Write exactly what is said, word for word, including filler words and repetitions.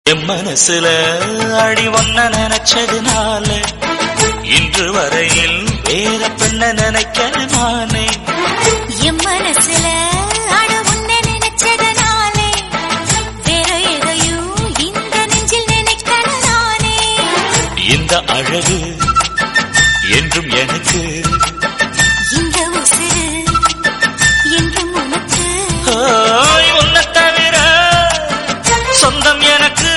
என் மனசுல அடி ஒன்ன நினைச்சதுனால இன்று வரையில் வேற பெண்ண நினைக்கிற நானே. என் மனசுல அட உன்ன நினைச்சதுனாலே வேற எதையும் இந்த நெஞ்சில் நினைக்கிற நானே. இந்த அழகு என்றும் எனக்கு